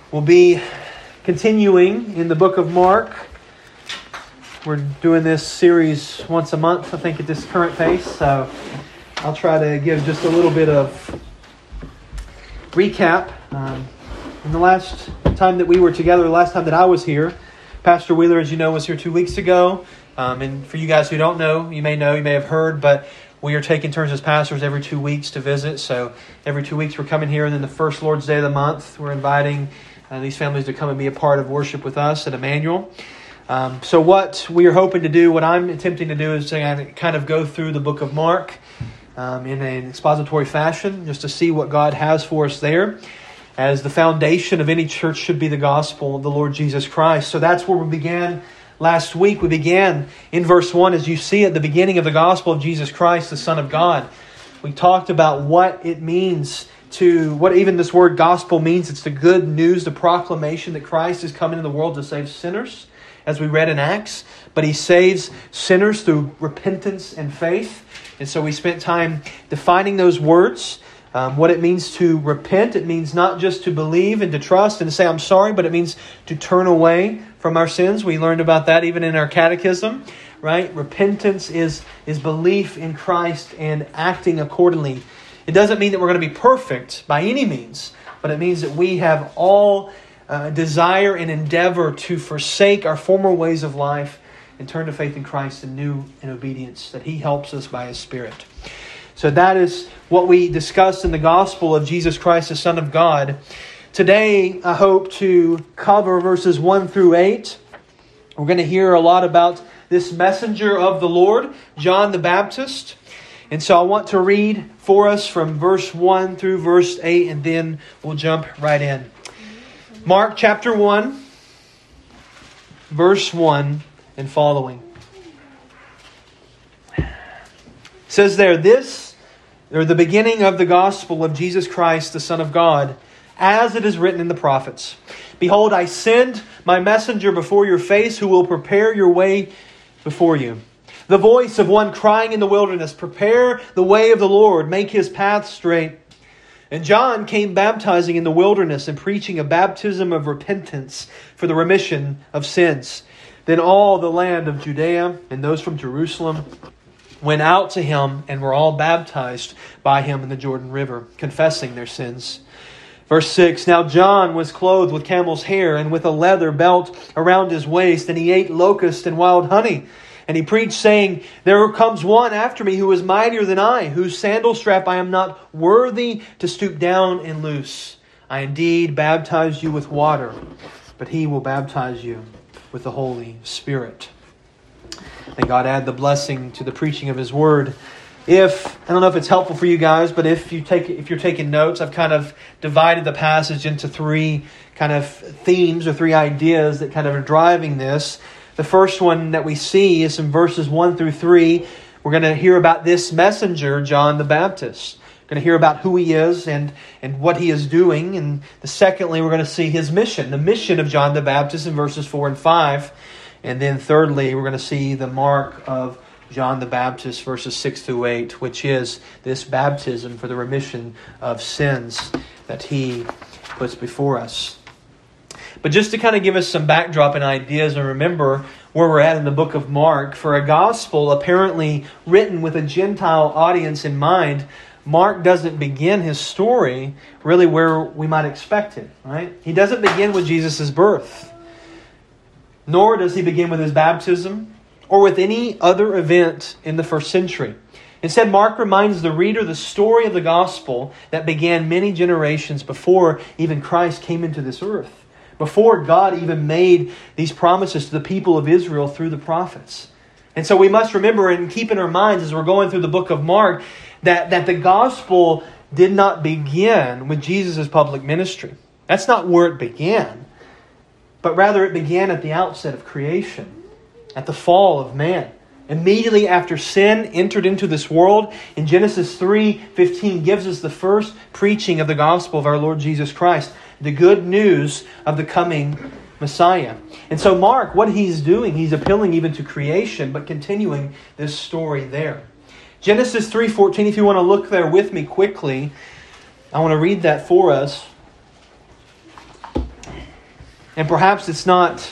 We'll be continuing in the book of Mark. We're doing this series once a month, I think, at this current pace. So I'll try to give just a little bit of recap. In the last time that we were together, the last time that I was here, Pastor Wheeler, as you know, was here 2 weeks ago. And for you guys who don't know, you may have heard, but we are taking turns as pastors every 2 weeks to visit. So every 2 weeks we're coming here, and then the first Lord's Day of the month, we're inviting these families to come and be a part of worship with us at Emmanuel. So what we are hoping to do, what I'm attempting to do, is to kind of go through the book of Mark in an expository fashion, just to see what God has for us there, as the foundation of any church should be the gospel of the Lord Jesus Christ. So that's where we began last week. We began in verse 1, as you see at the beginning of the gospel of Jesus Christ, the Son of God. We talked about what it means what even this word gospel means. It's the good news, the proclamation that Christ is coming into the world to save sinners, as we read in Acts. But He saves sinners through repentance and faith. And so we spent time defining those words, what it means to repent. It means not just to believe and to trust and to say, I'm sorry, but it means to turn away from our sins. We learned about that even in our catechism, right? Repentance is belief in Christ and acting accordingly. It doesn't mean that we're going to be perfect by any means, but it means that we have all desire and endeavor to forsake our former ways of life and turn to faith in Christ in new and obedience, that He helps us by His Spirit. So that is what we discussed in the gospel of Jesus Christ, the Son of God. Today, I hope to cover verses 1 through 8. We're going to hear a lot about this messenger of the Lord, John the Baptist. And so I want to read for us from verse 1 through verse 8, and then we'll jump right in. Mark chapter 1, verse 1 and following. It says there, the beginning of the gospel of Jesus Christ, the Son of God, as it is written in the prophets. Behold, I send my messenger before your face, who will prepare your way before you. The voice of one crying in the wilderness, prepare the way of the Lord, make His path straight. And John came baptizing in the wilderness and preaching a baptism of repentance for the remission of sins. Then all the land of Judea and those from Jerusalem went out to Him and were all baptized by Him in the Jordan River, confessing their sins. Verse 6, Now John was clothed with camel's hair and with a leather belt around his waist, and he ate locust and wild honey. And he preached, saying, There comes one after me who is mightier than I, whose sandal strap I am not worthy to stoop down and loose. I indeed baptize you with water, but He will baptize you with the Holy Spirit. May God add the blessing to the preaching of His Word. I don't know if it's helpful for you guys, but if you're taking notes, I've kind of divided the passage into three kind of themes or three ideas that kind of are driving this. The first one that we see is in verses 1 through 3. We're going to hear about this messenger, John the Baptist. We're going to hear about who he is and what he is doing. And secondly, we're going to see his mission, the mission of John the Baptist in verses 4 and 5. And then thirdly, we're going to see the mark of John the Baptist, verses 6 through 8, which is this baptism for the remission of sins that he puts before us. But just to kind of give us some backdrop and ideas, and remember where we're at in the book of Mark, for a gospel apparently written with a Gentile audience in mind, Mark doesn't begin his story really where we might expect it, right? He doesn't begin with Jesus' birth, nor does he begin with his baptism or with any other event in the first century. Instead, Mark reminds the reader the story of the gospel that began many generations before even Christ came into this earth, before God even made these promises to the people of Israel through the prophets. And so we must remember and keep in our minds as we're going through the book of Mark that the gospel did not begin with Jesus' public ministry. That's not where it began. But rather it began at the outset of creation, at the fall of man. Immediately after sin entered into this world, in Genesis 3:15 gives us the first preaching of the gospel of our Lord Jesus Christ, the good news of the coming Messiah. And so Mark, what he's doing, he's appealing even to creation, but continuing this story there. Genesis 3:14, if you want to look there with me quickly, I want to read that for us. And perhaps it's not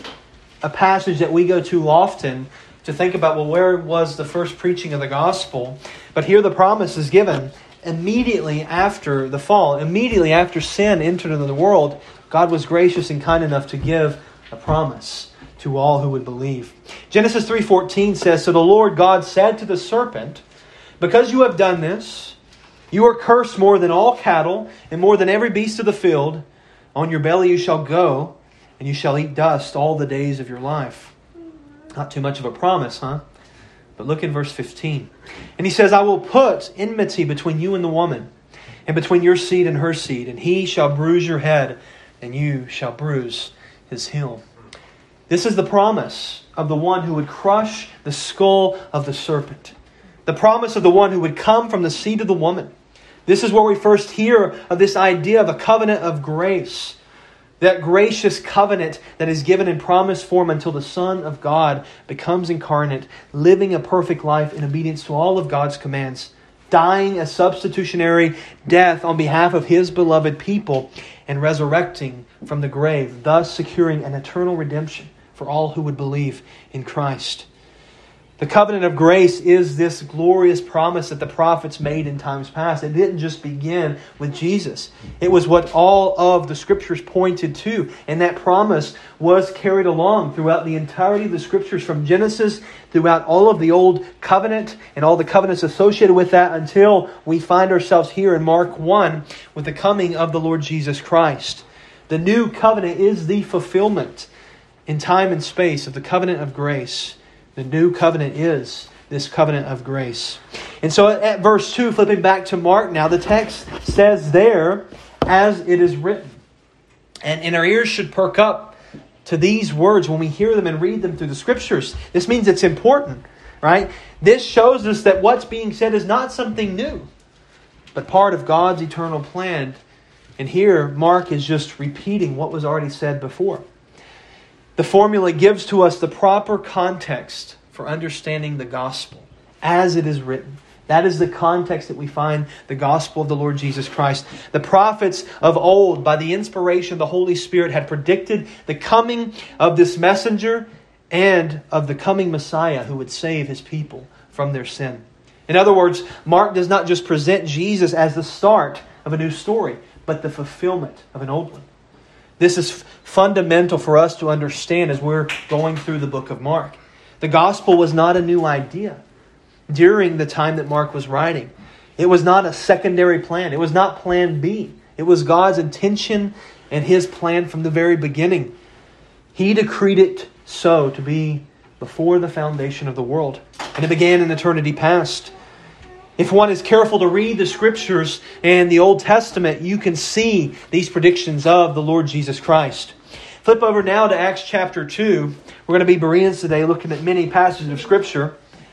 a passage that we go to often to think about, well, where was the first preaching of the gospel? But here the promise is given immediately after the fall, immediately after sin entered into the world. God was gracious and kind enough to give a promise to all who would believe. Genesis 3:14 says, "So the Lord God said to the serpent, because you have done this, you are cursed more than all cattle and more than every beast of the field. On your belly you shall go, and you shall eat dust all the days of your life." Not too much of a promise, huh? But look in verse 15. "And he says, I will put enmity between you and the woman, and between your seed and her seed, and he shall bruise your head, and you shall bruise his heel." This is the promise of the one who would crush the skull of the serpent. The promise of the one who would come from the seed of the woman. This is where we first hear of this idea of a covenant of grace. That gracious covenant that is given in promise form until the Son of God becomes incarnate, living a perfect life in obedience to all of God's commands, dying a substitutionary death on behalf of His beloved people, and resurrecting from the grave, thus securing an eternal redemption for all who would believe in Christ. The covenant of grace is this glorious promise that the prophets made in times past. It didn't just begin with Jesus. It was what all of the Scriptures pointed to. And that promise was carried along throughout the entirety of the Scriptures, from Genesis throughout all of the Old Covenant and all the covenants associated with that, until we find ourselves here in Mark 1 with the coming of the Lord Jesus Christ. The new covenant is the fulfillment in time and space of the covenant of grace. The new covenant is this covenant of grace. And so at verse 2, flipping back to Mark now, the text says there, "as it is written." And our ears should perk up to these words when we hear them and read them through the Scriptures. This means it's important, right? This shows us that what's being said is not something new, but part of God's eternal plan. And here, Mark is just repeating what was already said before. The formula gives to us the proper context for understanding the gospel, as it is written. That is the context that we find the gospel of the Lord Jesus Christ. The prophets of old, by the inspiration of the Holy Spirit, had predicted the coming of this messenger and of the coming Messiah who would save His people from their sin. In other words, Mark does not just present Jesus as the start of a new story, but the fulfillment of an old one. This is fundamental for us to understand as we're going through the book of Mark. The gospel was not a new idea during the time that Mark was writing. It was not a secondary plan. It was not plan B. It was God's intention and His plan from the very beginning. He decreed it so to be before the foundation of the world. And it began in eternity past. If one is careful to read the Scriptures and the Old Testament, you can see these predictions of the Lord Jesus Christ. Flip over now to Acts chapter 2. We're going to be Bereans today, looking at many passages of Scripture.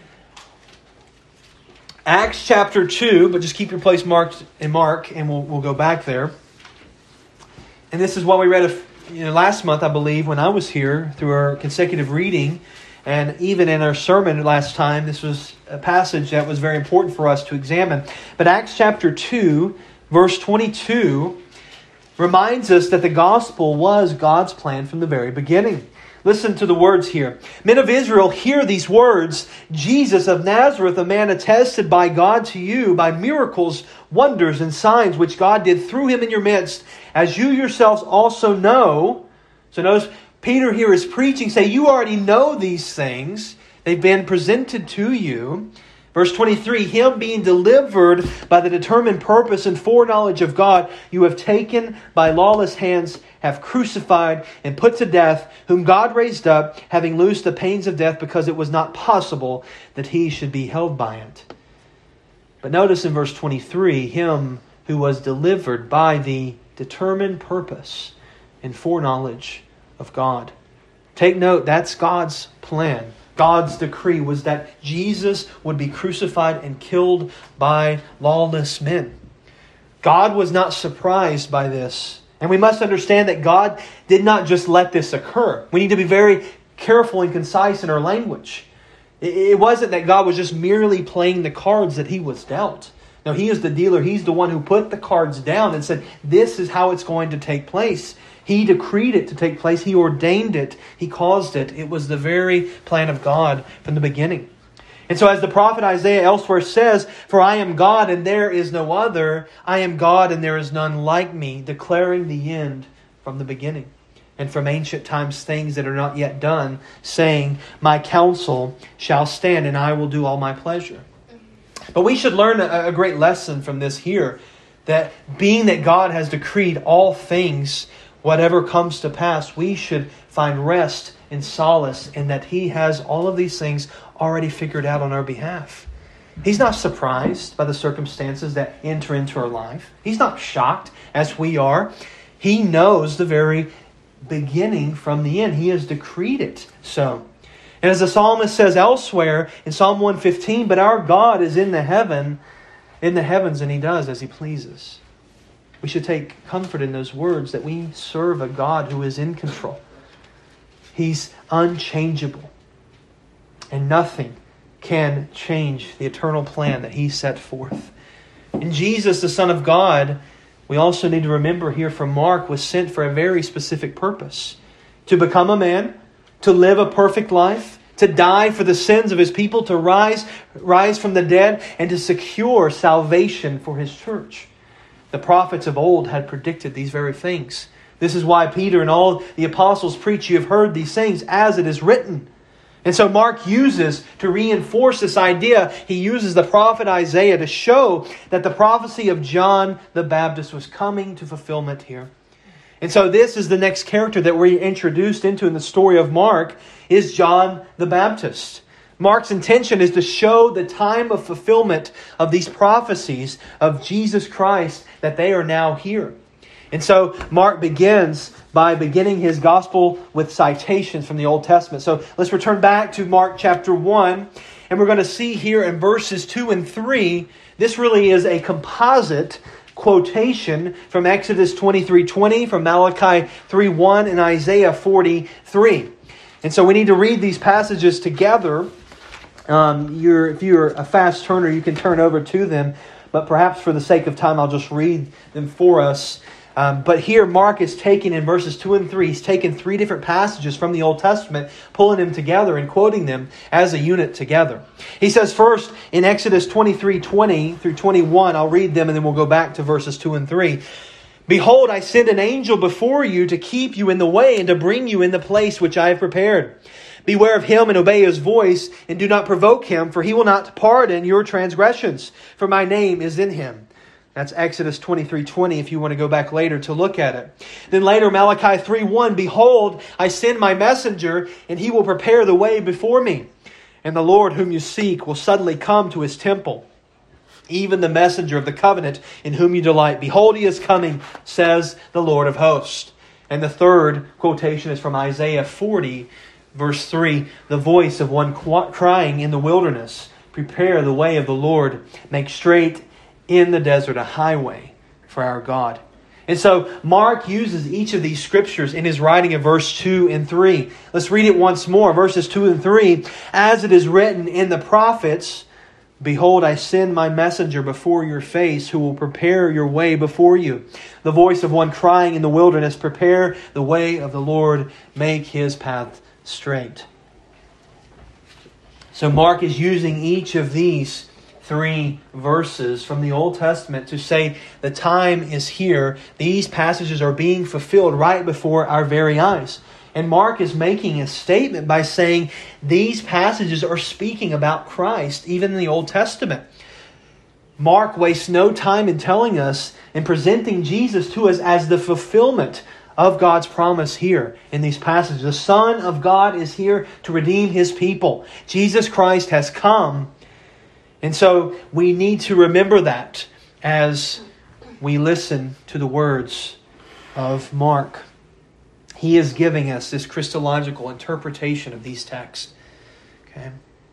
Acts chapter 2, but just keep your place marked in Mark, and we'll go back there. And this is what we read last month, I believe, when I was here, through our consecutive reading. And even in our sermon last time, this was a passage that was very important for us to examine. But Acts chapter 2, verse 22, reminds us that the gospel was God's plan from the very beginning. Listen to the words here. "Men of Israel, hear these words. Jesus of Nazareth, a man attested by God to you by miracles, wonders, and signs which God did through Him in your midst, as you yourselves also know." So notice, Peter here is preaching, say, you already know these things. They've been presented to you. Verse 23, "Him being delivered by the determined purpose and foreknowledge of God, you have taken by lawless hands, have crucified and put to death, whom God raised up, having loosed the pains of death, because it was not possible that He should be held by it." But notice in verse 23, "Him who was delivered by the determined purpose and foreknowledge of God." Take note, that's God's plan. God's decree was that Jesus would be crucified and killed by lawless men. God was not surprised by this. And we must understand that God did not just let this occur. We need to be very careful and concise in our language. It wasn't that God was just merely playing the cards that He was dealt. No, He is the dealer. He's the one who put the cards down and said, this is how it's going to take place. He decreed it to take place. He ordained it. He caused it. It was the very plan of God from the beginning. And so as the prophet Isaiah elsewhere says, "For I am God and there is no other. I am God and there is none like me," declaring the end from the beginning. And from ancient times things that are not yet done, saying, "My counsel shall stand and I will do all my pleasure." But we should learn a great lesson from this here, that being that God has decreed all things, whatever comes to pass, we should find rest and solace in that He has all of these things already figured out on our behalf. He's not surprised by the circumstances that enter into our life. He's not shocked as we are. He knows the very beginning from the end. He has decreed it so. And as the psalmist says elsewhere in Psalm 115, "But our God is in the heavens, and He does as He pleases." We should take comfort in those words that we serve a God who is in control. He's unchangeable. And nothing can change the eternal plan that He set forth. And Jesus, the Son of God, we also need to remember here from Mark, was sent for a very specific purpose. To become a man, to live a perfect life, to die for the sins of His people, to rise from the dead, and to secure salvation for His church. The prophets of old had predicted these very things. This is why Peter and all the apostles preach, "You have heard these things as it is written." And so Mark uses, to reinforce this idea, he uses the prophet Isaiah to show that the prophecy of John the Baptist was coming to fulfillment here. And so this is the next character that we're introduced into in the story of Mark, is John the Baptist. Mark's intention is to show the time of fulfillment of these prophecies of Jesus Christ, that they are now here. And so Mark begins by beginning his gospel with citations from the Old Testament. So let's return back to Mark chapter 1. And we're going to see here in verses 2 and 3, this really is a composite quotation from Exodus 23:20, from Malachi 3:1, and Isaiah 40:3. And so we need to read these passages together. If you're a fast turner, you can turn over to them. But perhaps for the sake of time, I'll just read them for us. But here Mark is taking, in verses 2 and 3, he's taken three different passages from the Old Testament, pulling them together and quoting them as a unit together. He says first in Exodus 23:20 through 21, I'll read them and then we'll go back to verses 2 and 3. "Behold, I send an angel before you to keep you in the way and to bring you in the place which I have prepared. Beware of him and obey his voice, and do not provoke him, for he will not pardon your transgressions, for my name is in him." That's Exodus 23:20 if you want to go back later to look at it. Then later Malachi 3:1, "Behold, I send my messenger, and he will prepare the way before me. And the Lord whom you seek will suddenly come to his temple, even the messenger of the covenant in whom you delight. Behold, he is coming, says the Lord of hosts." And the third quotation is from Isaiah 40, verse 3, "The voice of one crying in the wilderness, prepare the way of the Lord, make straight in the desert a highway for our God." And so Mark uses each of these scriptures in his writing of verse 2 and 3. Let's read it once more. Verses 2 and 3. "As it is written in the prophets, behold, I send my messenger before your face, who will prepare your way before you. The voice of one crying in the wilderness, prepare the way of the Lord, make his path straight." So Mark is using each of these three verses from the Old Testament to say the time is here. These passages are being fulfilled right before our very eyes. And Mark is making a statement by saying these passages are speaking about Christ, even in the Old Testament. Mark wastes no time in telling us and presenting Jesus to us as the fulfillment of God's promise here in these passages. The Son of God is here to redeem His people. Jesus Christ has come. And so we need to remember that as we listen to the words of Mark. He is giving us this Christological interpretation of these texts. Okay.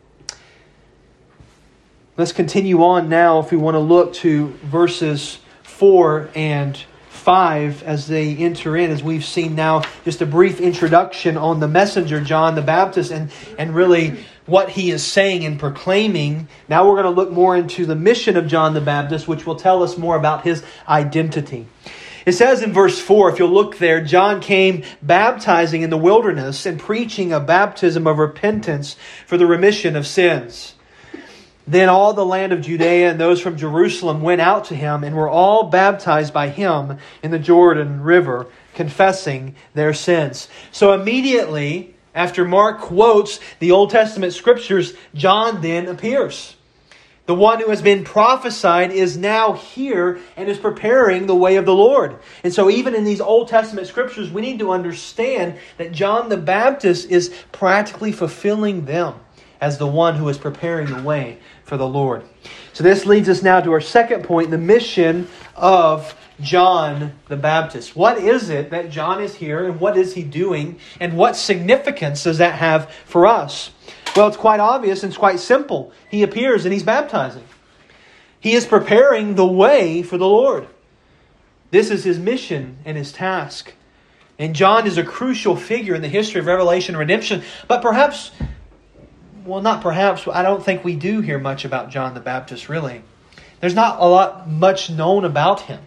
Let's continue on now if we want to look to verses 4 and 5 as they enter in, as we've seen now just a brief introduction on the messenger, John the Baptist, and really what he is saying and proclaiming, now we're going to look more into the mission of John the Baptist, which will tell us more about his identity. It says in verse 4, if you'll look there, John came baptizing in the wilderness and preaching a baptism of repentance for the remission of sins. Then all the land of Judea and those from Jerusalem went out to him and were all baptized by him in the Jordan River, confessing their sins. So immediately after Mark quotes the Old Testament scriptures, John then appears. The one who has been prophesied is now here and is preparing the way of the Lord. And so even in these Old Testament scriptures, we need to understand that John the Baptist is practically fulfilling them as the one who is preparing the way for the Lord. So this leads us now to our second point, the mission of John the Baptist. What is it that John is here and what is he doing and what significance does that have for us? Well, it's quite obvious and it's quite simple. He appears and he's baptizing. He is preparing the way for the Lord. This is his mission and his task. And John is a crucial figure in the history of revelation and redemption. But perhaps, well, not perhaps, I don't think we do hear much about John the Baptist, really. There's not much known about him.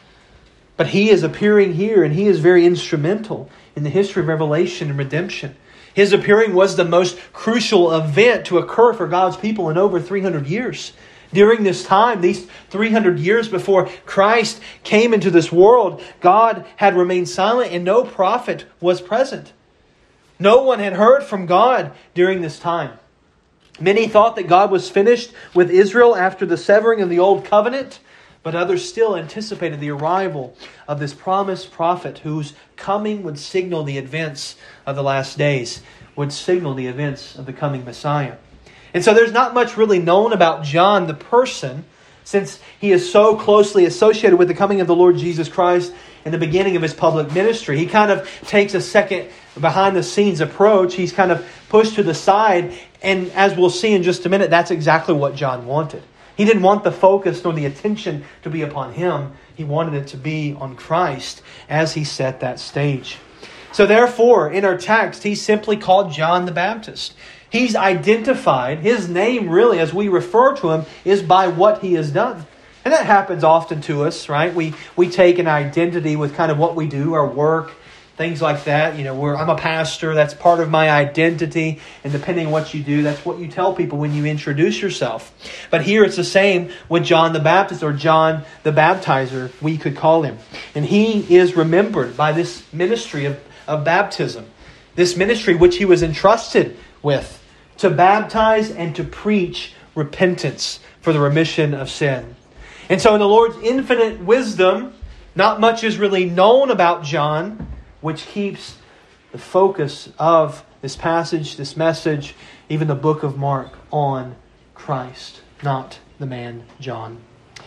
But he is appearing here and he is very instrumental in the history of revelation and redemption. His appearing was the most crucial event to occur for God's people in over 300 years. During this time, these 300 years before Christ came into this world, God had remained silent and no prophet was present. No one had heard from God during this time. Many thought that God was finished with Israel after the severing of the old covenant, but others still anticipated the arrival of this promised prophet whose coming would signal the events of the last days, would signal the events of the coming Messiah. And so there's not much really known about John the person, since he is so closely associated with the coming of the Lord Jesus Christ in the beginning of his public ministry. He kind of takes a second behind-the-scenes approach. He's kind of pushed to the side, and as we'll see in just a minute, that's exactly what John wanted. He didn't want the focus nor the attention to be upon him. He wanted it to be on Christ as he set that stage. So therefore, in our text, he's simply called John the Baptist. He's identified, his name really, as we refer to him, is by what he has done. And that happens often to us, right? We take an identity with kind of what we do, our work, things like that. I'm a pastor, that's part of my identity. And depending on what you do, that's what you tell people when you introduce yourself. But here it's the same with John the Baptist, or John the Baptizer, we could call him. And he is remembered by this ministry of baptism. This ministry which he was entrusted with, to baptize and to preach repentance for the remission of sin. And so in the Lord's infinite wisdom, not much is really known about John, which keeps the focus of this passage, this message, even the book of Mark, on Christ, not the man John.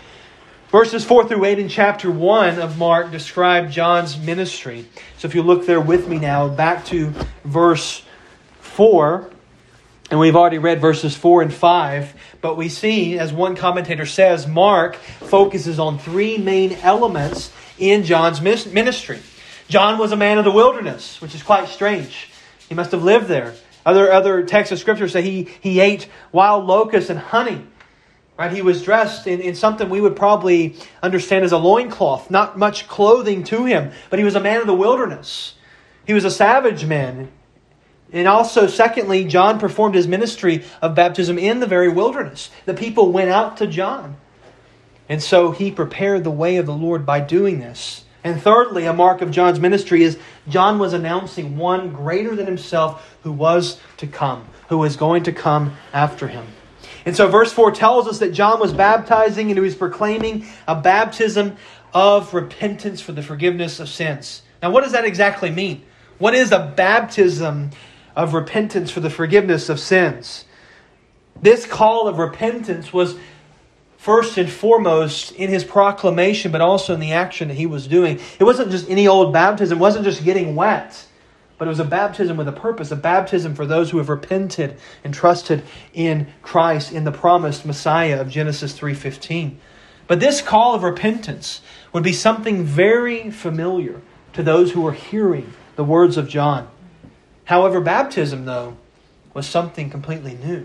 Verses 4 through 8 in chapter 1 of Mark describe John's ministry. So if you look there with me now, back to verse 4, and we've already read verses 4 and 5, but we see, as one commentator says, Mark focuses on three main elements in John's ministry. John was a man of the wilderness, which is quite strange. He must have lived there. Other texts of Scripture say he ate wild locusts and honey. Right? He was dressed in something we would probably understand as a loincloth. Not much clothing to him, but he was a man of the wilderness. He was a savage man. And also, secondly, John performed his ministry of baptism in the very wilderness. The people went out to John. And so he prepared the way of the Lord by doing this. And thirdly, a mark of John's ministry is John was announcing one greater than himself who was to come, who was going to come after him. And so verse 4 tells us that John was baptizing and he was proclaiming a baptism of repentance for the forgiveness of sins. Now, what does that exactly mean? What is a baptism of repentance for the forgiveness of sins? This call of repentance was first and foremost in his proclamation, but also in the action that he was doing. It wasn't just any old baptism. It wasn't just getting wet. But it was a baptism with a purpose. A baptism for those who have repented and trusted in Christ, in the promised Messiah of Genesis 3:15. But this call of repentance would be something very familiar to those who were hearing the words of John. However, baptism, though, was something completely new.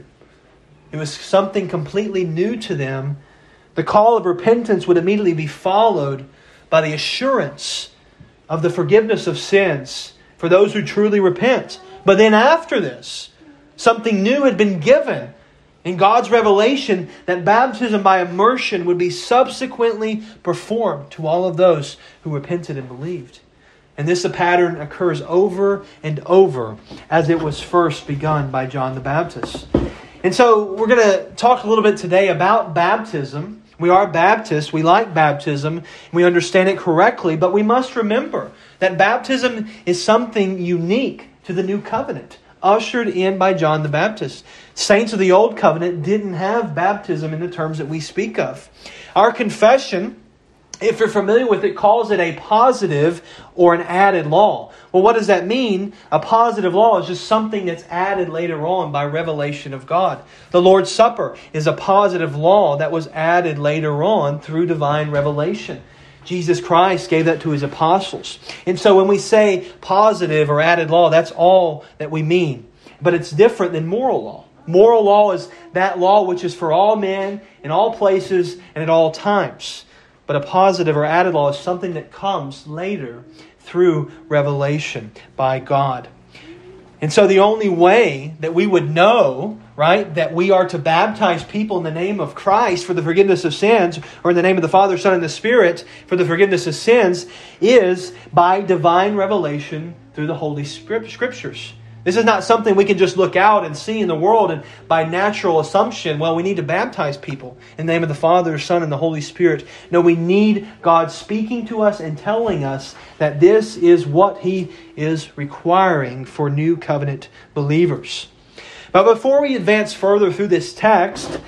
It was something completely new to them. The call of repentance would immediately be followed by the assurance of the forgiveness of sins for those who truly repent. But then after this, something new had been given in God's revelation that baptism by immersion would be subsequently performed to all of those who repented and believed. And this pattern occurs over and over as it was first begun by John the Baptist. And so we're going to talk a little bit today about baptism. We are Baptists. We like baptism. We understand it correctly. But we must remember that baptism is something unique to the new covenant, ushered in by John the Baptist. Saints of the Old Covenant didn't have baptism in the terms that we speak of. Our confession, if you're familiar with it, calls it a positive or an added law. Well, what does that mean? A positive law is just something that's added later on by revelation of God. The Lord's Supper is a positive law that was added later on through divine revelation. Jesus Christ gave that to His apostles. And so when we say positive or added law, that's all that we mean. But it's different than moral law. Moral law is that law which is for all men, in all places, and at all times. But a positive or added law is something that comes later through revelation by God. And so the only way that we would know, right, that we are to baptize people in the name of Christ for the forgiveness of sins, or in the name of the Father, Son, and the Spirit for the forgiveness of sins, is by divine revelation through the Holy Scriptures. This is not something we can just look out and see in the world and by natural assumption, well, we need to baptize people in the name of the Father, Son, and the Holy Spirit. No, we need God speaking to us and telling us that this is what He is requiring for new covenant believers. But before we advance further through this text,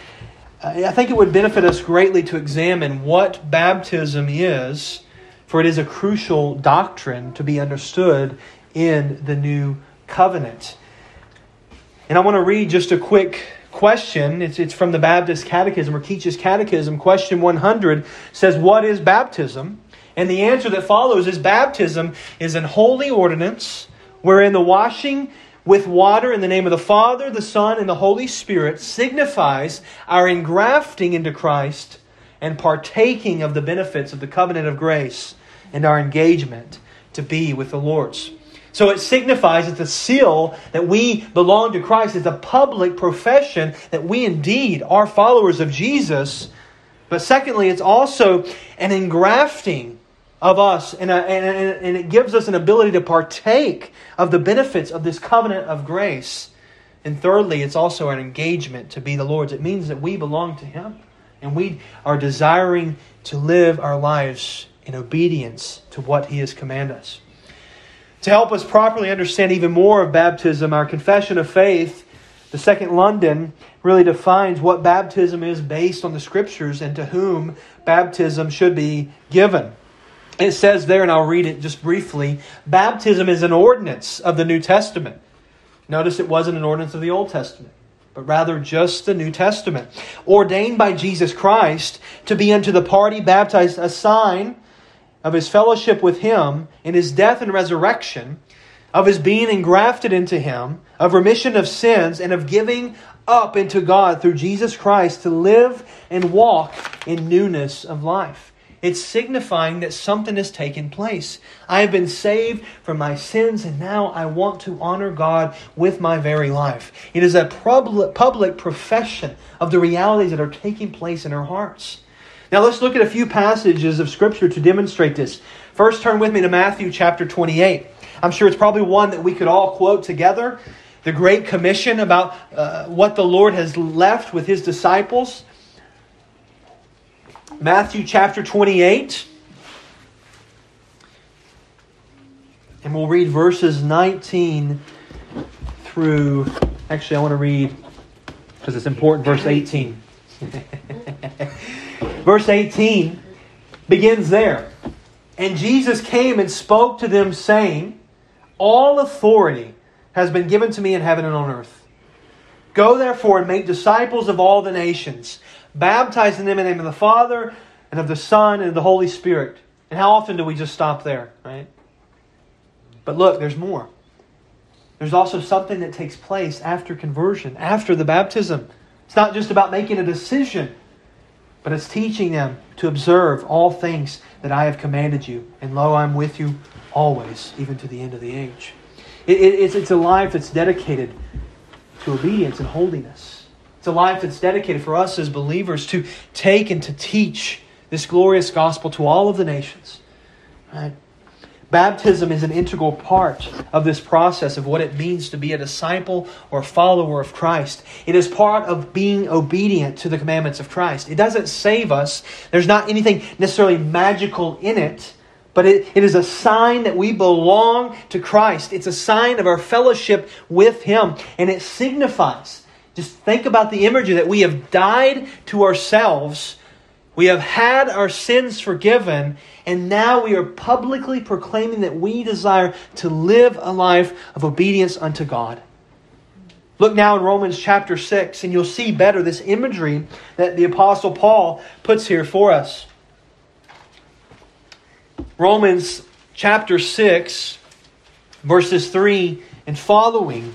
I think it would benefit us greatly to examine what baptism is, for it is a crucial doctrine to be understood in the new covenant. And I want to read just a quick question. It's from the Baptist Catechism, or Keach's Catechism. Question 100 says, "What is baptism?" And the answer that follows is, baptism is an holy ordinance wherein the washing with water in the name of the Father, the Son, and the Holy Spirit signifies our engrafting into Christ and partaking of the benefits of the covenant of grace and our engagement to be with the Lord's. So it signifies, it's a seal that we belong to Christ. It's a public profession that we indeed are followers of Jesus. But secondly, it's also an engrafting of us, and it gives us an ability to partake of the benefits of this covenant of grace. And thirdly, it's also an engagement to be the Lord's. It means that we belong to Him, and we are desiring to live our lives in obedience to what He has commanded us. To help us properly understand even more of baptism, our Confession of Faith, the Second London, really defines what baptism is based on the Scriptures and to whom baptism should be given. It says there, and I'll read it just briefly, baptism is an ordinance of the New Testament. Notice it wasn't an ordinance of the Old Testament, but rather just the New Testament. Ordained by Jesus Christ to be unto the party baptized a sign of His fellowship with Him in His death and resurrection, of His being engrafted into Him, of remission of sins, and of giving up into God through Jesus Christ to live and walk in newness of life. It's signifying that something has taken place. I have been saved from my sins, and now I want to honor God with my very life. It is a public profession of the realities that are taking place in our hearts. Now let's look at a few passages of Scripture to demonstrate this. First, turn with me to Matthew chapter 28. I'm sure it's probably one that we could all quote together. The Great Commission about what the Lord has left with His disciples. Matthew chapter 28. And we'll read verses 19 through... Actually, I want to read, because it's important, verse 18. Verse 18 begins there. And Jesus came and spoke to them, saying, all authority has been given to me in heaven and on earth. Go therefore and make disciples of all the nations, baptizing them in the name of the Father and of the Son and of the Holy Spirit. And how often do we just stop there, right? But look, there's more. there's also something that takes place after conversion, after the baptism. It's not just about making a decision, but it's teaching them to observe all things that I have commanded you. And lo, I'm with you always, even to the end of the age. It's a life that's dedicated to obedience and holiness. It's a life that's dedicated for us as believers to take and to teach this glorious gospel to all of the nations. Right? Baptism is an integral part of this process of what it means to be a disciple or follower of Christ. It is part of being obedient to the commandments of Christ. It doesn't save us. There's not anything necessarily magical in it, but it is a sign that we belong to Christ. It's a sign of our fellowship with Him. And it signifies, just think about the imagery, that we have died to ourselves. We have had our sins forgiven, and now we are publicly proclaiming that we desire to live a life of obedience unto God. Look now in Romans chapter 6, and you'll see better this imagery that the Apostle Paul puts here for us. Romans chapter 6, verses 3 and following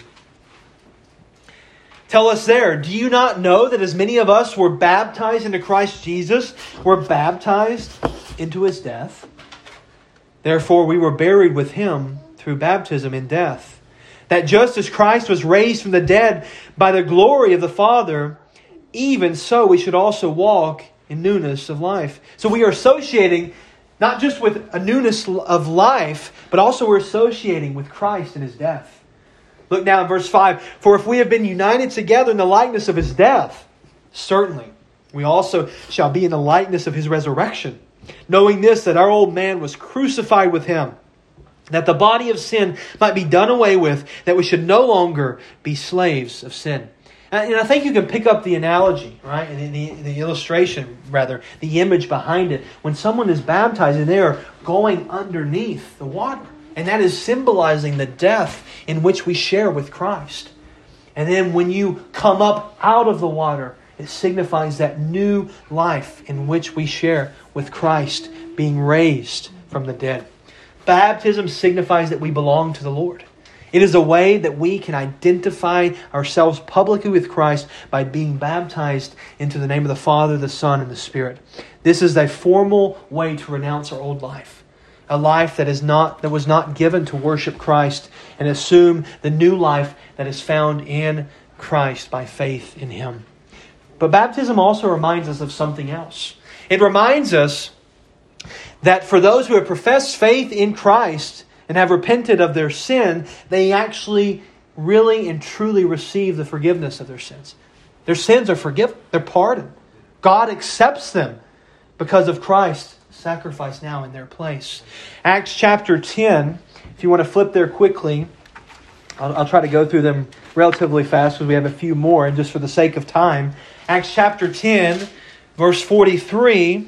tell us there, do you not know that as many of us were baptized into Christ Jesus, were baptized into His death? Therefore we were buried with Him through baptism in death, that just as Christ was raised from the dead by the glory of the Father, even so we should also walk in newness of life. So we are associating not just with a newness of life, but also we're associating with Christ and His death. Look now in verse 5. For if we have been united together in the likeness of His death, certainly we also shall be in the likeness of His resurrection. Knowing this, that our old man was crucified with Him, that the body of sin might be done away with, that we should no longer be slaves of sin. And I think you can pick up the analogy, right? And the illustration, rather, the image behind it. When someone is baptized and they are going underneath the water. And that is symbolizing the death in which we share with Christ. And then when you come up out of the water, it signifies that new life in which we share with Christ, being raised from the dead. Baptism signifies that we belong to the Lord. It is a way that we can identify ourselves publicly with Christ by being baptized into the name of the Father, the Son, and the Spirit. This is a formal way to renounce our old life. A life that was not given to worship Christ and assume the new life that is found in Christ by faith in Him. But baptism also reminds us of something else. It reminds us that for those who have professed faith in Christ and have repented of their sin, they actually really and truly receive the forgiveness of their sins. Their sins are forgiven. They're pardoned. God accepts them because of Christ's sacrifice now in their place. Acts chapter 10, if you want to flip there quickly, I'll try to go through them relatively fast because we have a few more, and just for the sake of time. Acts chapter 10, verse 43.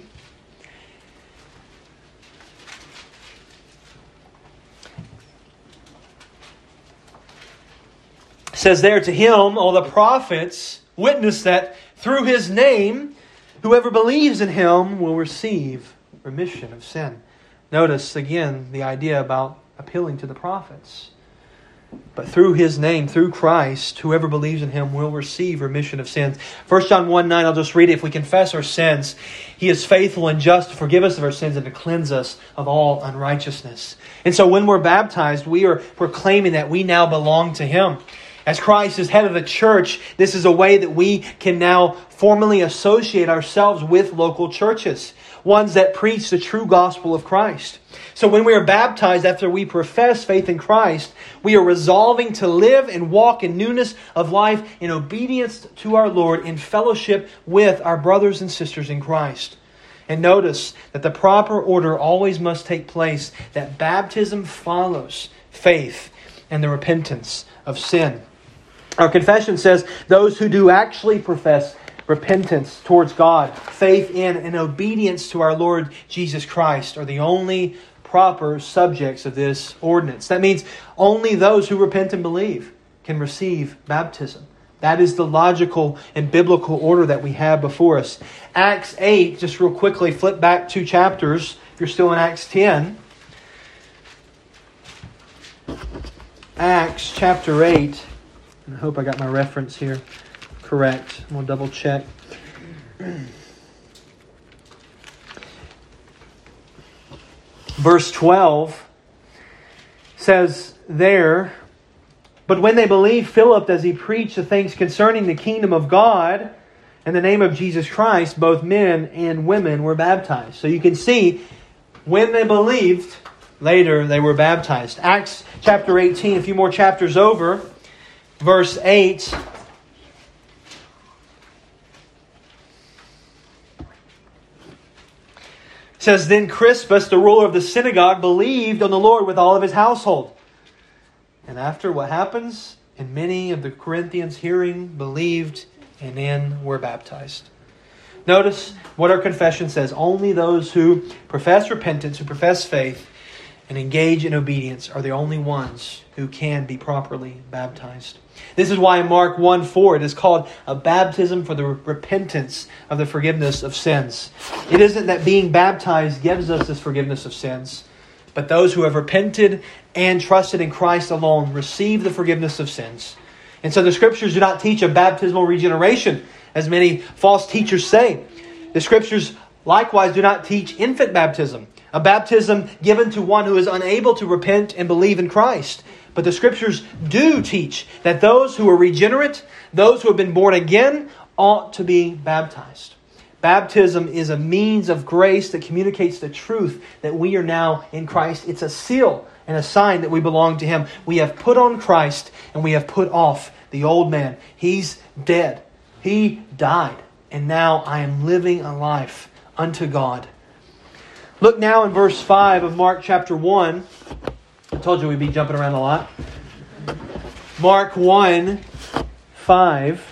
Says there, to Him all the prophets witness that through His name whoever believes in Him will receive remission of sin. Notice again the idea about appealing to the prophets. But through His name, through Christ, whoever believes in Him will receive remission of sins. 1 John 1:9, I'll just read it. If we confess our sins, He is faithful and just to forgive us of our sins and to cleanse us of all unrighteousness. And so when we're baptized, we are proclaiming that we now belong to Him. As Christ is head of the church, this is a way that we can now formally associate ourselves with local churches, ones that preach the true gospel of Christ. So when we are baptized, after we profess faith in Christ, we are resolving to live and walk in newness of life in obedience to our Lord, in fellowship with our brothers and sisters in Christ. And notice that the proper order always must take place, that baptism follows faith and the repentance of sin. Our confession says those who do actually profess repentance towards God, faith in and obedience to our Lord Jesus Christ are the only proper subjects of this ordinance. That means only those who repent and believe can receive baptism. That is the logical and biblical order that we have before us. Acts 8, just real quickly, flip back 2 chapters. If you're still in Acts 10. Acts chapter 8. I hope I got my reference here correct. I'm going to double check. Verse 12 says there, "But when they believed Philip as he preached the things concerning the kingdom of God in the name of Jesus Christ, both men and women were baptized." So you can see, when they believed, later they were baptized. Acts chapter 18, a few more chapters over, verse 8. Says, "Then Crispus, the ruler of the synagogue, believed on the Lord with all of his household." And after, what happens? And many of the Corinthians hearing believed, and then were baptized. Notice what our confession says. Only those who profess repentance, who profess faith, and engage in obedience are the only ones who can be properly baptized. This is why in Mark 1:4 it is called a baptism for the repentance of the forgiveness of sins. It isn't that being baptized gives us this forgiveness of sins, but those who have repented and trusted in Christ alone receive the forgiveness of sins. And so the Scriptures do not teach a baptismal regeneration, as many false teachers say. The Scriptures likewise do not teach infant baptism, a baptism given to one who is unable to repent and believe in Christ. But the Scriptures do teach that those who are regenerate, those who have been born again, ought to be baptized. Baptism is a means of grace that communicates the truth that we are now in Christ. It's a seal and a sign that we belong to Him. We have put on Christ and we have put off the old man. He's dead. He died. And now I am living a life unto God. Look now in verse 5 of Mark chapter 1. I told you we'd be jumping around a lot. Mark 1:5.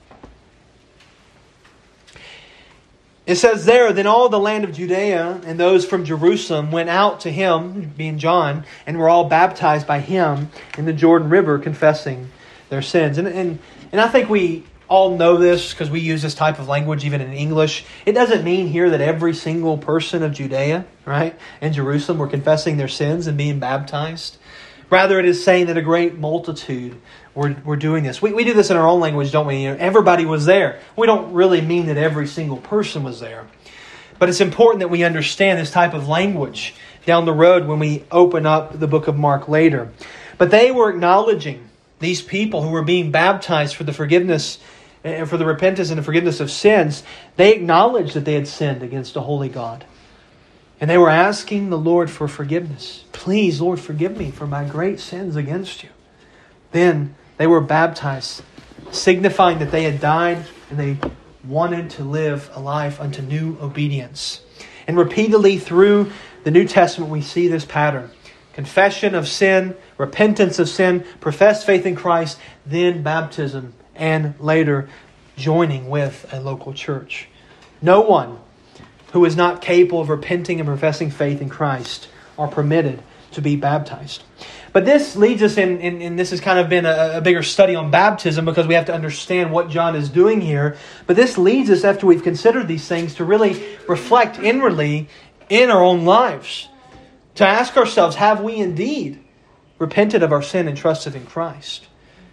It says there, "Then all the land of Judea and those from Jerusalem went out to him," being John, "and were all baptized by him in the Jordan River, confessing their sins." And I think we all know this because we use this type of language even in English. It doesn't mean here that every single person of Judea, right, and Jerusalem were confessing their sins and being baptized. Rather, it is saying that a great multitude were doing this. We do this in our own language, don't we? You know, everybody was there. We don't really mean that every single person was there. But it's important that we understand this type of language down the road when we open up the book of Mark later. But they were acknowledging, these people who were being baptized for the forgiveness and for the repentance and the forgiveness of sins, they acknowledged that they had sinned against a holy God. And they were asking the Lord for forgiveness. "Please, Lord, forgive me for my great sins against you." Then they were baptized, signifying that they had died and they wanted to live a life unto new obedience. And repeatedly through the New Testament we see this pattern. Confession of sin, repentance of sin, professed faith in Christ, then baptism, and later joining with a local church. No one who is not capable of repenting and professing faith in Christ are permitted to be baptized. But this leads us in, and this has kind of been a bigger study on baptism because we have to understand what John is doing here. But this leads us, after we've considered these things, to really reflect inwardly in our own lives. To ask ourselves, have we indeed repented of our sin and trusted in Christ?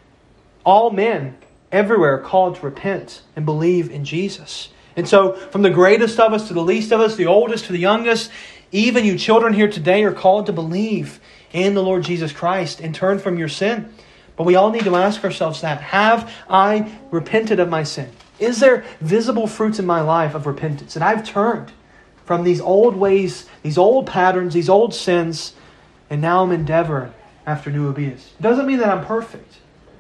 All men everywhere are called to repent and believe in Jesus. And so, from the greatest of us to the least of us, the oldest to the youngest, even you children here today are called to believe in the Lord Jesus Christ and turn from your sin. But we all need to ask ourselves that. Have I repented of my sin? Is there visible fruits in my life of repentance? And I've turned from these old ways, these old patterns, these old sins, and now I'm endeavoring after new obedience. It doesn't mean that I'm perfect.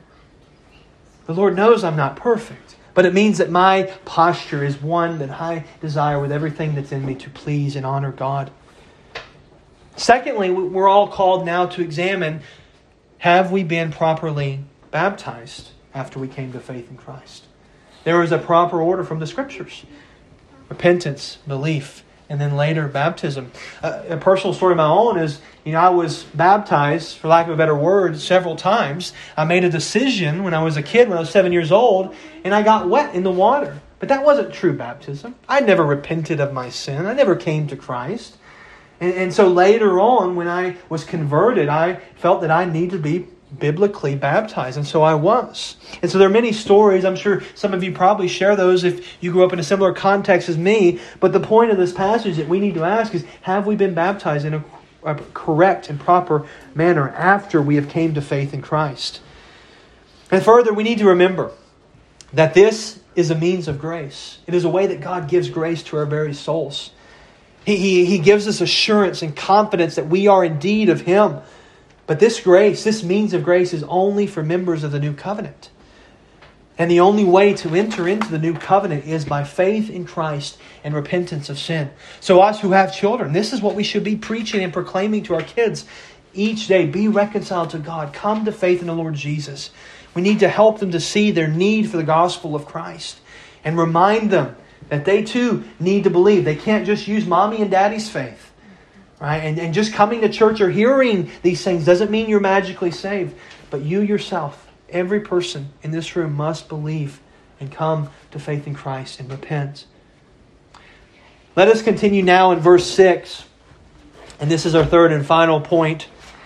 The Lord knows I'm not perfect. But it means that my posture is one that I desire with everything that's in me to please and honor God. Secondly, we're all called now to examine, have we been properly baptized after we came to faith in Christ? There is a proper order from the Scriptures. Repentance, belief, and then later baptism. A personal story of my own is, I was baptized, for lack of a better word, several times. I made a decision when I was a kid, when I was 7 years old, and I got wet in the water. But that wasn't true baptism. I never repented of my sin. I never came to Christ. And so later on, when I was converted, I felt that I needed to be biblically baptized, and so I was. And so there are many stories. I'm sure some of you probably share those if you grew up in a similar context as me. But the point of this passage that we need to ask is, have we been baptized in a correct and proper manner after we have came to faith in Christ? And further, we need to remember that this is a means of grace. It is a way that God gives grace to our very souls. He gives us assurance and confidence that we are indeed of Him. But this grace, this means of grace, is only for members of the new covenant. And the only way to enter into the new covenant is by faith in Christ and repentance of sin. So us who have children, this is what we should be preaching and proclaiming to our kids each day. Be reconciled to God. Come to faith in the Lord Jesus. We need to help them to see their need for the gospel of Christ and remind them that they too need to believe. They can't just use mommy and daddy's faith. Right? And just coming to church or hearing these things doesn't mean you're magically saved. But you yourself, every person in this room, must believe and come to faith in Christ and repent. Let us continue now in verse 6. And this is our third and final point.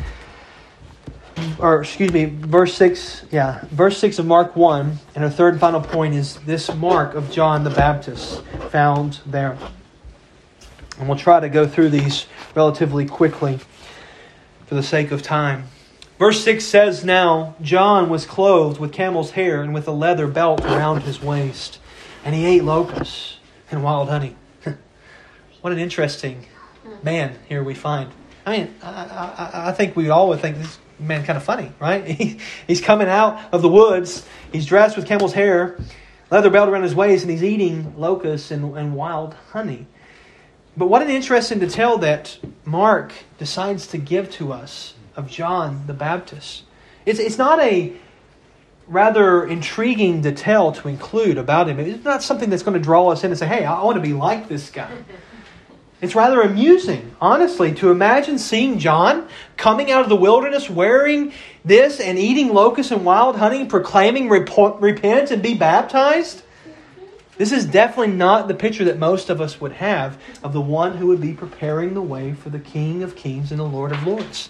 Verse 6. Yeah, verse 6 of Mark 1. And our third and final point is this mark of John the Baptist found there. And we'll try to go through these relatively quickly for the sake of time. Verse 6 says, "Now John was clothed with camel's hair and with a leather belt around his waist. And he ate locusts and wild honey." What an interesting man here we find. I mean, I think we all would think this man kind of funny, right? He's coming out of the woods. He's dressed with camel's hair, leather belt around his waist, and he's eating locusts and wild honey. But what an interesting detail that Mark decides to give to us of John the Baptist. It's not a rather intriguing detail to include about him. It's not something that's going to draw us in and say, hey, I want to be like this guy. It's rather amusing, honestly, to imagine seeing John coming out of the wilderness wearing this and eating locusts and wild honey, proclaiming repent and be baptized. This is definitely not the picture that most of us would have of the one who would be preparing the way for the King of Kings and the Lord of Lords.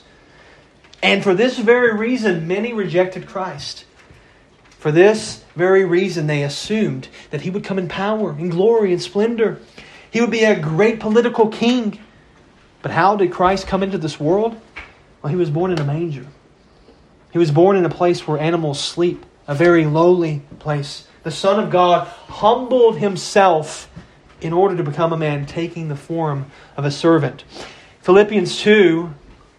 And for this very reason, many rejected Christ. For this very reason, they assumed that He would come in power, in glory, and splendor. He would be a great political king. But how did Christ come into this world? Well, He was born in a manger. He was born in a place where animals sleep, a very lowly place. The Son of God humbled Himself in order to become a man, taking the form of a servant. Philippians 2,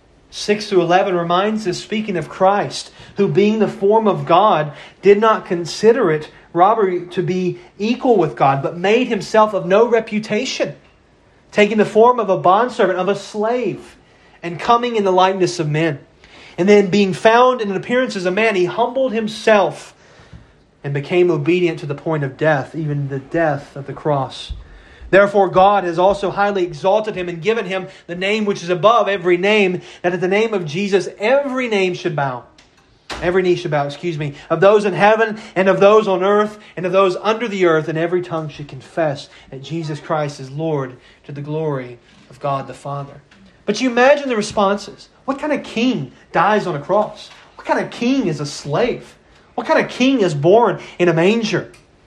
6-11 reminds us, speaking of Christ, who being the form of God, did not consider it robbery to be equal with God, but made Himself of no reputation, taking the form of a bondservant, of a slave, and coming in the likeness of men. And then being found in an appearance as a man, He humbled Himself and became obedient to the point of death, even the death of the cross. Therefore God has also highly exalted Him and given Him the name which is above every name, that at the name of Jesus every name should bow. Every knee should bow, of those in heaven and of those on earth and of those under the earth, and every tongue should confess that Jesus Christ is Lord, to the glory of God the Father. But you imagine the responses. What kind of king dies on a cross? What kind of king is a slave? What kind of king is born in a manger?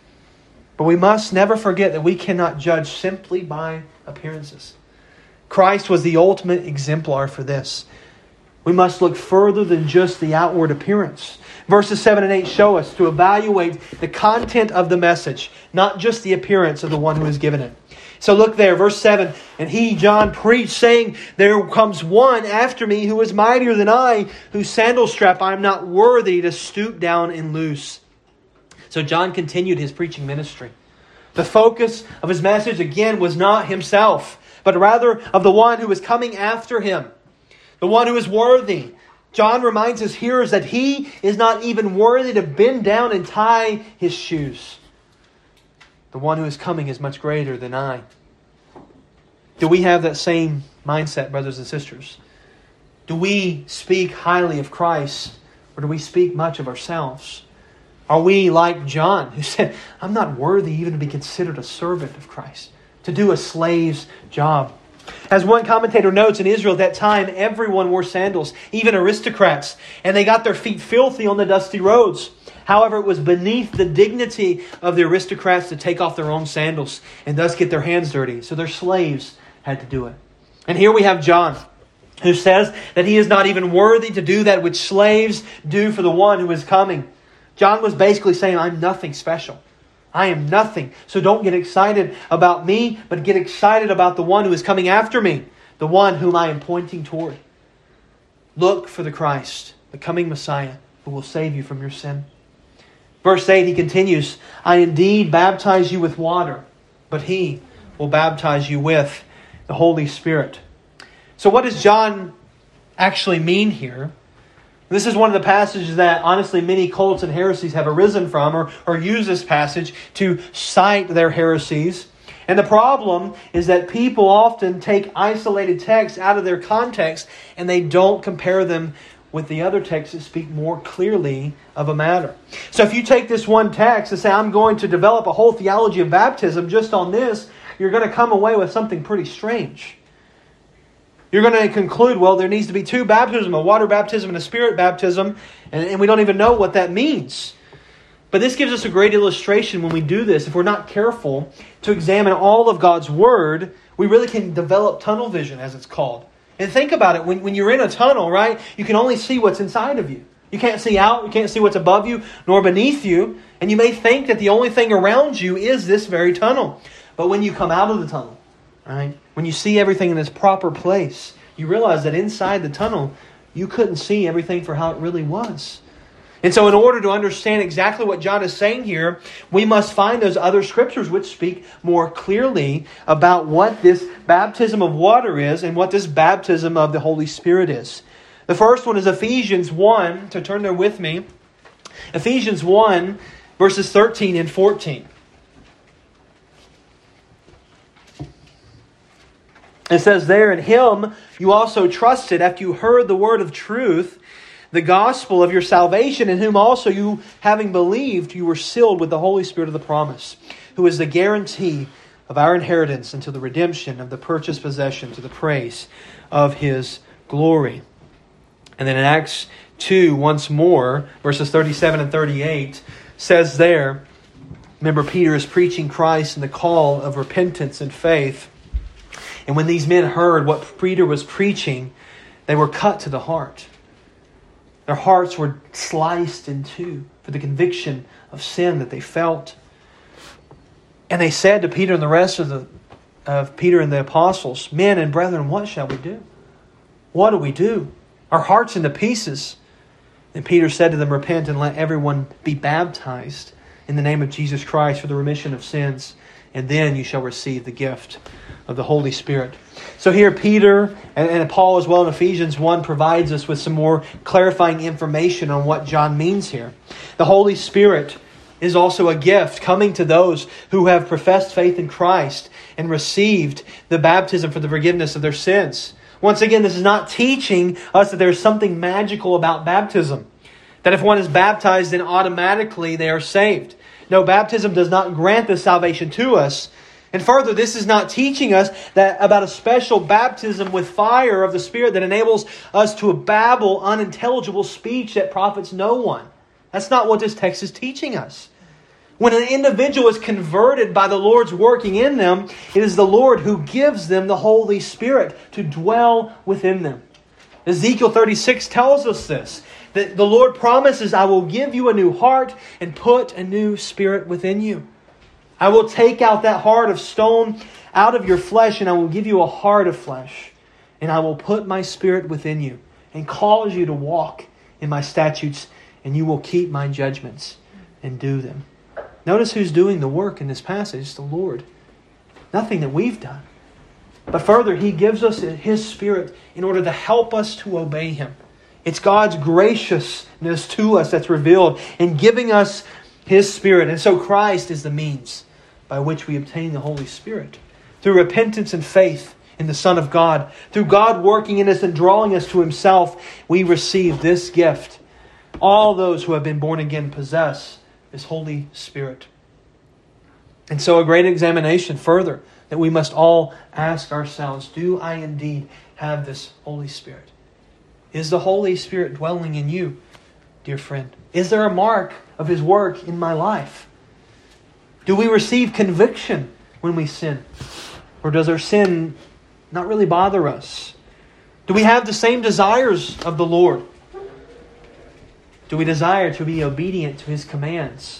But we must never forget that we cannot judge simply by appearances. Christ was the ultimate exemplar for this. We must look further than just the outward appearance. Verses 7 and 8 show us to evaluate the content of the message, not just the appearance of the one who has given it. So look there, verse 7. "And he, John, preached, saying, There comes one after me who is mightier than I, whose sandal strap I am not worthy to stoop down and loose." So John continued his preaching ministry. The focus of his message again was not himself, but rather of the one who was coming after him, the one who is worthy. John reminds his hearers that he is not even worthy to bend down and tie his shoes. The one who is coming is much greater than I. Do we have that same mindset, brothers and sisters? Do we speak highly of Christ, or do we speak much of ourselves? Are we like John, who said, I'm not worthy even to be considered a servant of Christ, to do a slave's job? As one commentator notes, in Israel at that time, everyone wore sandals, even aristocrats, and they got their feet filthy on the dusty roads. However, it was beneath the dignity of the aristocrats to take off their own sandals and thus get their hands dirty. So their slaves had to do it. And here we have John, who says that he is not even worthy to do that which slaves do for the one who is coming. John was basically saying, I'm nothing special. I am nothing. So don't get excited about me, but get excited about the one who is coming after me, the one whom I am pointing toward. Look for the Christ, the coming Messiah, who will save you from your sin. Verse 8, he continues, I indeed baptize you with water, but he will baptize you with the Holy Spirit. So what does John actually mean here? This is one of the passages that honestly many cults and heresies have arisen from or use this passage to cite their heresies. And the problem is that people often take isolated texts out of their context and they don't compare them with the other texts that speak more clearly of a matter. So if you take this one text and say, I'm going to develop a whole theology of baptism just on this, you're going to come away with something pretty strange. You're going to conclude, well, there needs to be two baptisms, a water baptism and a spirit baptism, and we don't even know what that means. But this gives us a great illustration when we do this. If we're not careful to examine all of God's Word, we really can develop tunnel vision, as it's called. And think about it. When you're in a tunnel, right, you can only see what's inside of you. You can't see out. You can't see what's above you nor beneath you. And you may think that the only thing around you is this very tunnel. But when you come out of the tunnel, right, when you see everything in its proper place, you realize that inside the tunnel, you couldn't see everything for how it really was. And so in order to understand exactly what John is saying here, we must find those other scriptures which speak more clearly about what this baptism of water is and what this baptism of the Holy Spirit is. The first one is Ephesians 1. So turn there with me. Ephesians 1, verses 13 and 14. It says there, in Him you also trusted after you heard the word of truth, the gospel of your salvation, in whom also you, having believed, you were sealed with the Holy Spirit of the promise, who is the guarantee of our inheritance until the redemption of the purchased possession to the praise of His glory. And then in Acts 2, once more, verses 37 and 38, says there, remember Peter is preaching Christ and the call of repentance and faith. And when these men heard what Peter was preaching, they were cut to the heart. Their hearts were sliced in two for the conviction of sin that they felt. And they said to Peter and the rest of Peter and the apostles, men and brethren, what shall we do? What do we do? Our hearts into pieces. And Peter said to them, repent and let everyone be baptized in the name of Jesus Christ for the remission of sins. And then you shall receive the gift of the Holy Spirit. So here Peter and Paul as well in Ephesians 1 provides us with some more clarifying information on what John means here. The Holy Spirit is also a gift coming to those who have professed faith in Christ and received the baptism for the forgiveness of their sins. Once again, this is not teaching us that there's something magical about baptism. That if one is baptized, then automatically they are saved. No, baptism does not grant this salvation to us. And further, this is not teaching us that about a special baptism with fire of the Spirit that enables us to babble unintelligible speech that profits no one. That's not what this text is teaching us. When an individual is converted by the Lord's working in them, it is the Lord who gives them the Holy Spirit to dwell within them. Ezekiel 36 tells us this, that the Lord promises, I will give you a new heart and put a new spirit within you. I will take out that heart of stone out of your flesh, and I will give you a heart of flesh. And I will put my spirit within you and cause you to walk in my statutes, and you will keep my judgments and do them. Notice who's doing the work in this passage. It's the Lord. Nothing that we've done. But further, He gives us His Spirit in order to help us to obey Him. It's God's graciousness to us that's revealed in giving us His Spirit. And so Christ is the means by which we obtain the Holy Spirit. Through repentance and faith in the Son of God, through God working in us and drawing us to Himself, we receive this gift. All those who have been born again possess this Holy Spirit. And so a great examination further that we must all ask ourselves, do I indeed have this Holy Spirit? Is the Holy Spirit dwelling in you, dear friend? Is there a mark of His work in my life? Do we receive conviction when we sin? Or does our sin not really bother us? Do we have the same desires of the Lord? Do we desire to be obedient to His commands?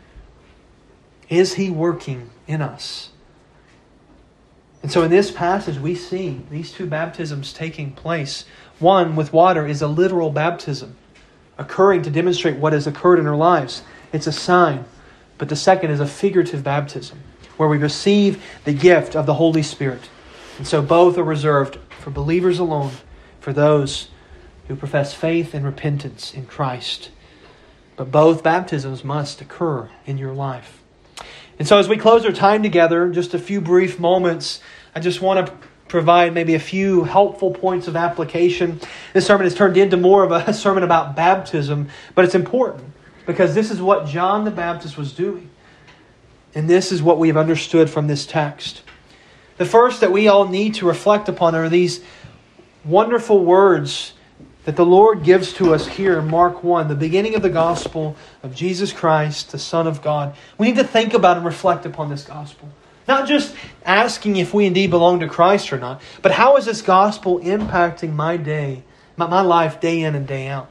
Is He working in us? And so in this passage we see these two baptisms taking place. One with water is a literal baptism occurring to demonstrate what has occurred in our lives. It's a sign. But the second is a figurative baptism where we receive the gift of the Holy Spirit. And so both are reserved for believers alone, for those who profess faith and repentance in Christ. But both baptisms must occur in your life. And so as we close our time together, in just a few brief moments, I just want to provide maybe a few helpful points of application. This sermon has turned into more of a sermon about baptism, but it's important because this is what John the Baptist was doing. And this is what we have understood from this text. The first that we all need to reflect upon are these wonderful words that the Lord gives to us here in Mark 1, the beginning of the gospel of Jesus Christ, the Son of God. We need to think about and reflect upon this gospel. Not just asking if we indeed belong to Christ or not, but how is this gospel impacting my day, my life day in and day out?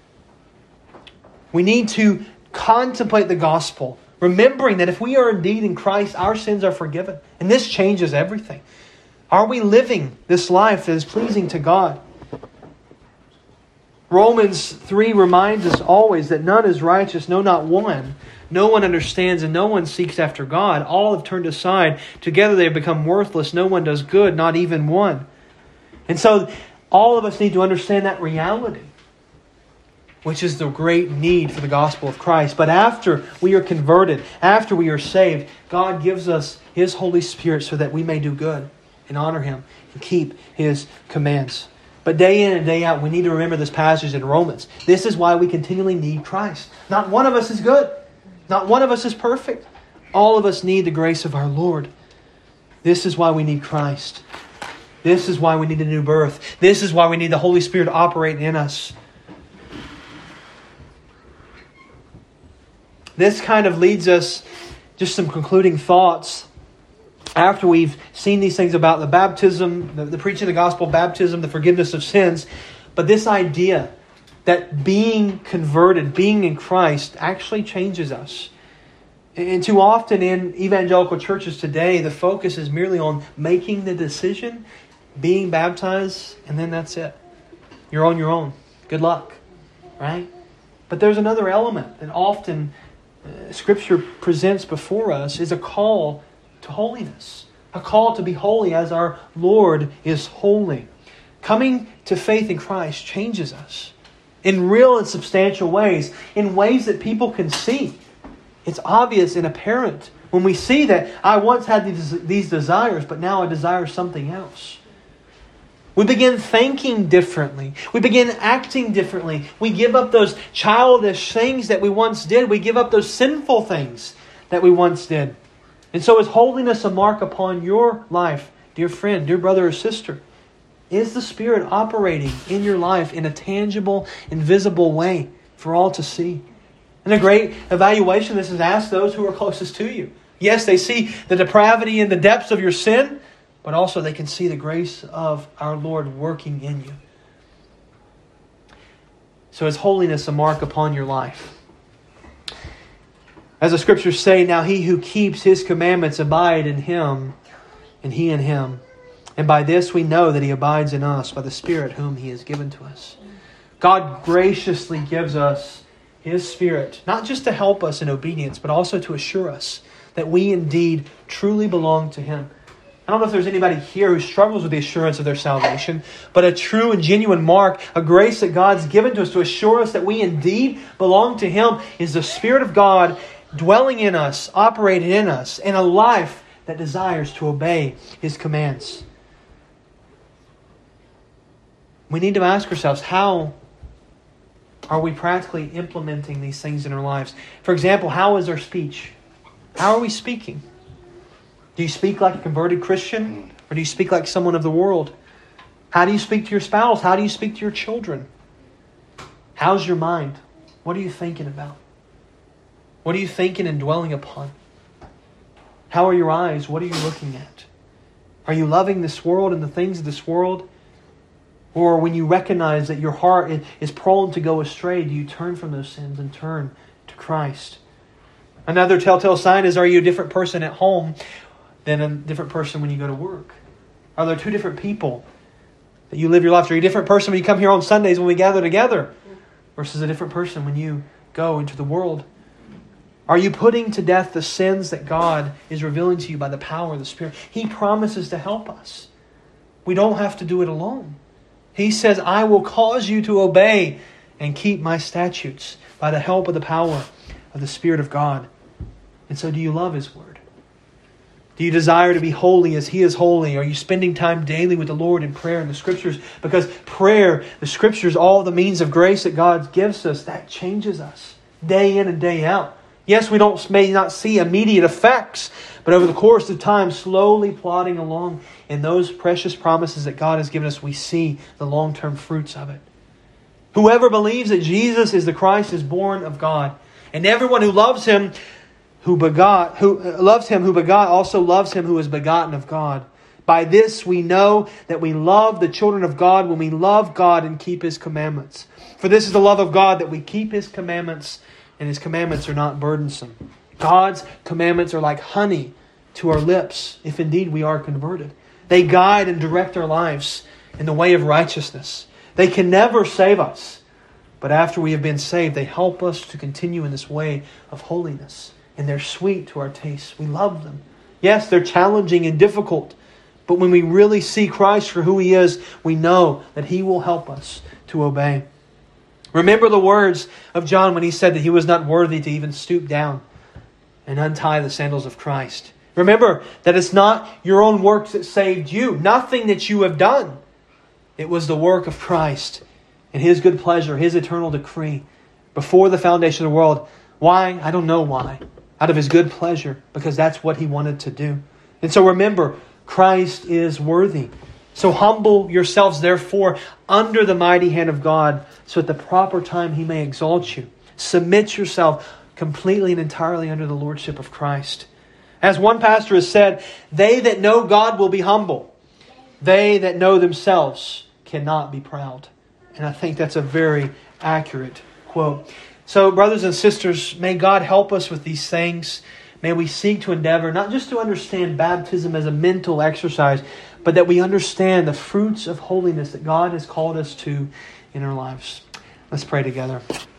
We need to contemplate the gospel, remembering that if we are indeed in Christ, our sins are forgiven. And this changes everything. Are we living this life that is pleasing to God? Romans 3 reminds us always that none is righteous, no, not one. No one understands and no one seeks after God. All have turned aside. Together they have become worthless. No one does good, not even one. And so all of us need to understand that reality, which is the great need for the gospel of Christ. But after we are converted, after we are saved, God gives us His Holy Spirit so that we may do good and honor Him and keep His commands. But day in and day out, we need to remember this passage in Romans. This is why we continually need Christ. Not one of us is good. Not one of us is perfect. All of us need the grace of our Lord. This is why we need Christ. This is why we need a new birth. This is why we need the Holy Spirit to operate in us. This kind of leads us, just some concluding thoughts. After we've seen these things about the baptism, the preaching of the gospel, baptism, the forgiveness of sins, but this idea that being converted, being in Christ, actually changes us. And too often in evangelical churches today, the focus is merely on making the decision, being baptized, and then that's it. You're on your own. Good luck. Right? But there's another element that often Scripture presents before us is a call to holiness. A call to be holy as our Lord is holy. Coming to faith in Christ changes us in real and substantial ways, in ways that people can see. It's obvious and apparent when we see that I once had these desires, but now I desire something else. We begin thinking differently. We begin acting differently. We give up those childish things that we once did. We give up those sinful things that we once did. And so is holiness a mark upon your life, dear friend, dear brother or sister? Is the Spirit operating in your life in a tangible, invisible way for all to see? And a great evaluation this is asked those who are closest to you. Yes, they see the depravity and the depths of your sin, but also they can see the grace of our Lord working in you. So is holiness a mark upon your life? As the Scriptures say, now he who keeps His commandments abide in Him, and He in him. And by this we know that He abides in us by the Spirit whom He has given to us. God graciously gives us His Spirit, not just to help us in obedience, but also to assure us that we indeed truly belong to Him. I don't know if there's anybody here who struggles with the assurance of their salvation, but a true and genuine mark, a grace that God's given to us to assure us that we indeed belong to Him is the Spirit of God dwelling in us, operating in us, in a life that desires to obey His commands. We need to ask ourselves, how are we practically implementing these things in our lives? For example, how is our speech? How are we speaking? Do you speak like a converted Christian? Or do you speak like someone of the world? How do you speak to your spouse? How do you speak to your children? How's your mind? What are you thinking about? What are you thinking and dwelling upon? How are your eyes? What are you looking at? Are you loving this world and the things of this world? Or when you recognize that your heart is prone to go astray, do you turn from those sins and turn to Christ? Another telltale sign is, are you a different person at home than a different person when you go to work? Are there two different people that you live your life? Are you a different person when you come here on Sundays when we gather together versus a different person when you go into the world? Are you putting to death the sins that God is revealing to you by the power of the Spirit? He promises to help us. We don't have to do it alone. He says, I will cause you to obey and keep my statutes by the help of the power of the Spirit of God. And so do you love His Word? Do you desire to be holy as He is holy? Are you spending time daily with the Lord in prayer and the Scriptures? Because prayer, the Scriptures, all the means of grace that God gives us, that changes us day in and day out. Yes, we may not see immediate effects, but over the course of time, slowly plodding along in those precious promises that God has given us, we see the long-term fruits of it. Whoever believes that Jesus is the Christ is born of God. And everyone who loves Him who begot also loves Him who is begotten of God. By this we know that we love the children of God when we love God and keep His commandments. For this is the love of God, that we keep His commandments, and His commandments are not burdensome. God's commandments are like honey to our lips, if indeed we are converted. They guide and direct our lives in the way of righteousness. They can never save us, but after we have been saved, they help us to continue in this way of holiness. And they're sweet to our taste. We love them. Yes, they're challenging and difficult, but when we really see Christ for who He is, we know that He will help us to obey. Remember the words of John when he said that he was not worthy to even stoop down and untie the sandals of Christ. Remember that it's not your own works that saved you. Nothing that you have done. It was the work of Christ and His good pleasure, His eternal decree before the foundation of the world. Why? I don't know why. Out of His good pleasure, because that's what He wanted to do. And so remember, Christ is worthy. So humble yourselves, therefore, under the mighty hand of God, so at the proper time He may exalt you. Submit yourself completely and entirely under the lordship of Christ. As one pastor has said, they that know God will be humble. They that know themselves cannot be proud. And I think that's a very accurate quote. So, brothers and sisters, may God help us with these things. May we seek to endeavor, not just to understand baptism as a mental exercise, but that we understand the fruits of holiness that God has called us to in our lives. Let's pray together.